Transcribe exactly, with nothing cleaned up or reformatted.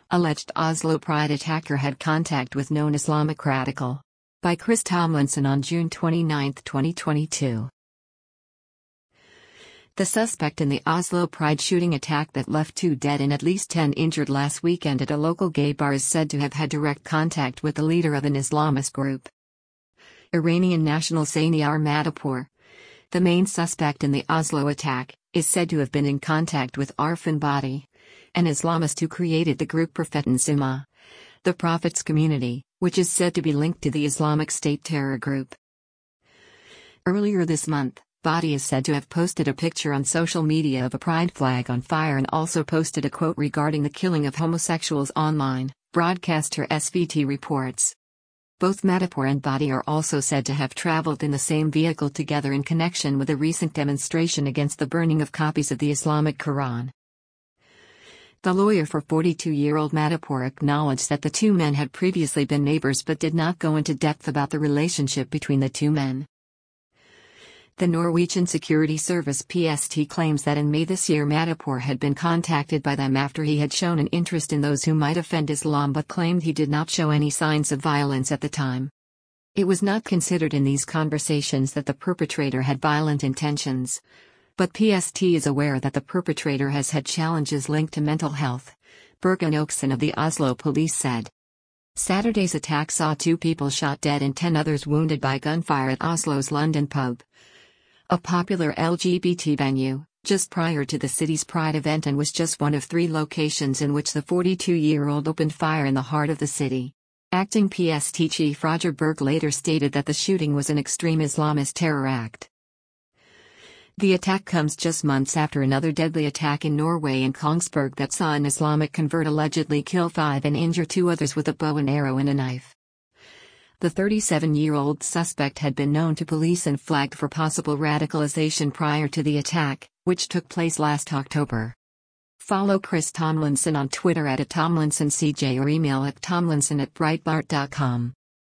Alleged Oslo Pride attacker had contact with known Islamic radical. By Chris Tomlinson on June twenty-ninth, twenty twenty-two. The suspect in the Oslo Pride shooting attack that left two dead and at least ten injured last weekend at a local gay bar is said to have had direct contact with the leader of an Islamist group. Iranian national Saniyar Madapur, the main suspect in the Oslo attack, is said to have been in contact with Arfan Bhatti, an Islamist who created the group Prophetan Sima, the Prophet's Community, which is said to be linked to the Islamic State terror group. Earlier this month, Bhatti is said to have posted a picture on social media of a pride flag on fire and also posted a quote regarding the killing of homosexuals online, broadcaster S V T reports. Both Madapur and Bhatti are also said to have traveled in the same vehicle together in connection with a recent demonstration against the burning of copies of the Islamic Quran. The lawyer for forty-two-year-old Madapur acknowledged that the two men had previously been neighbors but did not go into depth about the relationship between the two men. The Norwegian security service P S T claims that in May this year Madapur had been contacted by them after he had shown an interest in those who might offend Islam but claimed he did not show any signs of violence at the time. It was not considered in these conversations that the perpetrator had violent intentions. But P S T is aware that the perpetrator has had challenges linked to mental health, Bergen Oakson of the Oslo police said. Saturday's attack saw two people shot dead and ten others wounded by gunfire at Oslo's London pub, a popular L G B T venue, just prior to the city's Pride event, and was just one of three locations in which the forty-two-year-old opened fire in the heart of the city. Acting P S T chief Roger Berg later stated that the shooting was an extreme Islamist terror act. The attack comes just months after another deadly attack in Norway in Kongsberg that saw an Islamic convert allegedly kill five and injure two others with a bow and arrow and a knife. The thirty-seven-year-old suspect had been known to police and flagged for possible radicalization prior to the attack, which took place last October. Follow Chris Tomlinson on Twitter at Tomlinson C J or email at tomlinson at breitbart dot com.